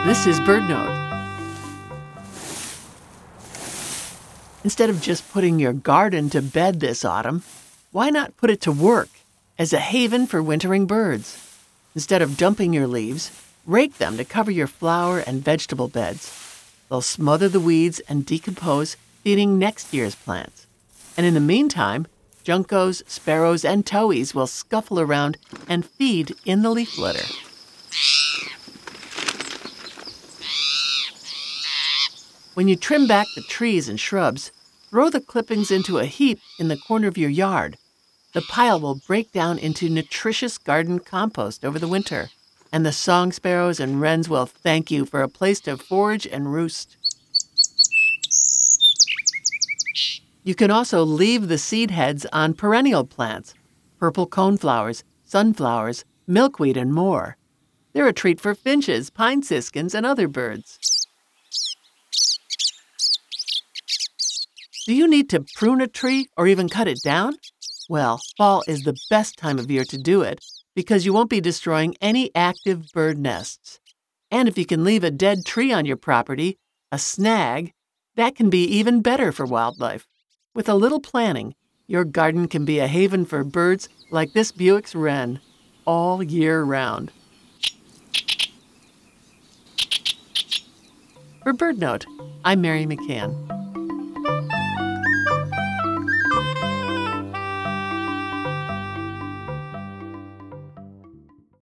This is BirdNote. Instead of just putting your garden to bed this autumn, why not put it to work as a haven for wintering birds? Instead of dumping your leaves, rake them to cover your flower and vegetable beds. They'll smother the weeds and decompose, feeding next year's plants. And in the meantime, juncos, sparrows, and towies will scuffle around and feed in the leaf litter. When you trim back the trees and shrubs, throw the clippings into a heap in the corner of your yard. The pile will break down into nutritious garden compost over the winter, and the song sparrows and wrens will thank you for a place to forage and roost. You can also leave the seed heads on perennial plants, purple coneflowers, sunflowers, milkweed, and more. They're a treat for finches, pine siskins, and other birds. Do you need to prune a tree or even cut it down? Well, fall is the best time of year to do it because you won't be destroying any active bird nests. And if you can leave a dead tree on your property, a snag, that can be even better for wildlife. With a little planning, your garden can be a haven for birds like this Bewick's wren all year round. For BirdNote, I'm Mary McCann.